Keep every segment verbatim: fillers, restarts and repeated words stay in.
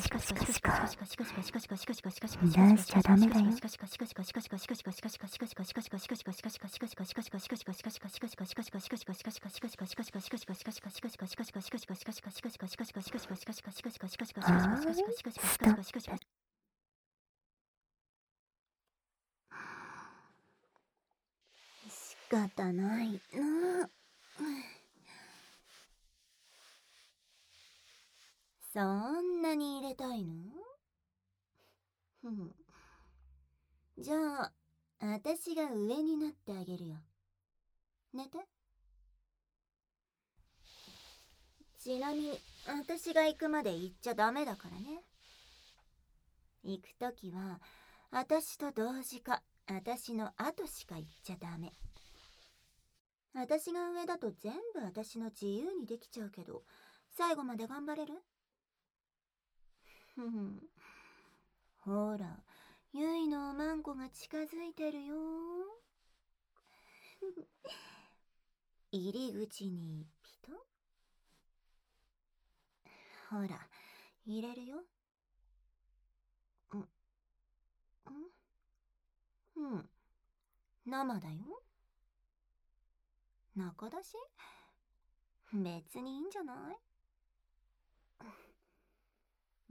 仕方ないな。そんなに入れたいの？ふん。じゃあ、私が上になってあげるよ。寝て。ちなみに、私が行くまで行っちゃダメだからね。行くときは、私と同時か、私の後しか行っちゃダメ。私が上だと全部私の自由にできちゃうけど、最後まで頑張れる？ふふ。ほら、ゆいのおまんこが近づいてるよ。入り口にピト。ほら、入れるよ。うん。うん。うん。生だよ。中だし？別にいいんじゃない？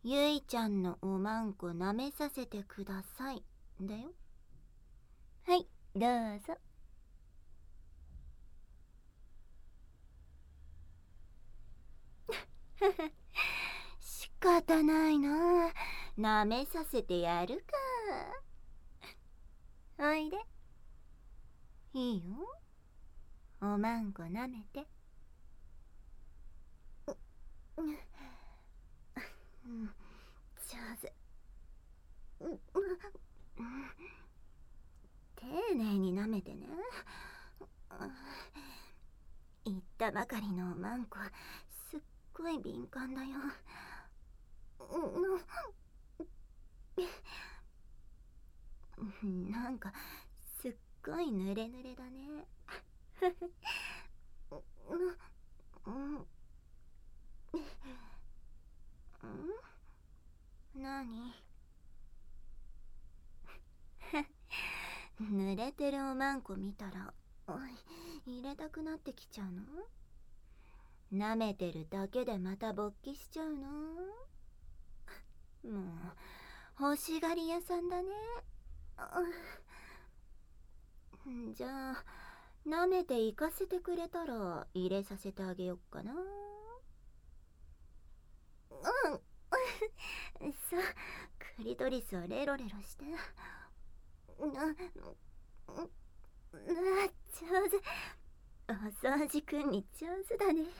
ゆいちゃんのおまんこ舐めさせてくださいだよ。はい、どうぞ。仕方ないな。舐めさせてやるか。おいで。いいよ。おまんこ舐めて。うん、上手。丁寧に舐めてね。言ったばかりのおまんこすっごい敏感だよ。なんかすっごい濡れ濡れだね。なに？濡れてるおまんこ見たらおい入れたくなってきちゃうの？舐めてるだけでまた勃起しちゃうの？もう欲しがり屋さんだね。じゃあ舐めて行かせてくれたら入れさせてあげよっかな。うんさあクリトリスをレロレロして。な、な、上手。お掃除くんに上手だね。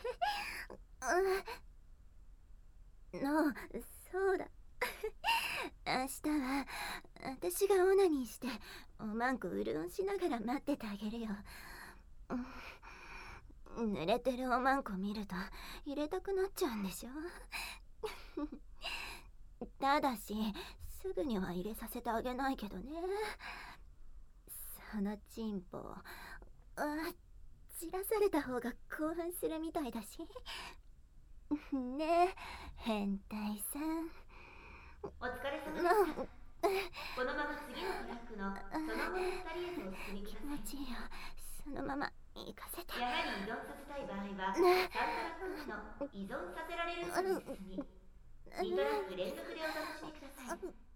の、そうだ。明日は私がオナニーしておまんこ潤しながら待っててあげるよ。濡れてるおまんこ見ると入れたくなっちゃうんでしょ。ただしすぐには入れさせてあげないけどね。そのチンポあ散らされた方が興奮するみたいだしねえ変態さん。 お疲れ様でした。このまま次のトラックのその後のふたりへとお進みください。 気持ちいいよ。そのまま行かせて。 やはり依存させたい場合はさんトラック目の依存させられるのに進みにトラック連続でお楽しみください。